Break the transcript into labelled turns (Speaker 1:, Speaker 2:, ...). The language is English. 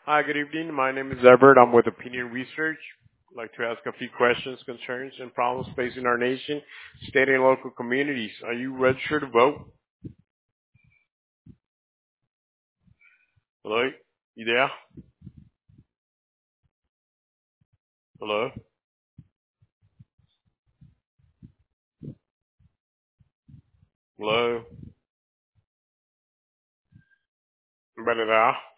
Speaker 1: Hi, good evening. My name is Everett. I'm with Opinion Research. I'd like to ask a few questions, concerns, and problems facing our nation, state, and local communities. Are you registered to vote? Hello? You there? Hello? Hello? Anybody there?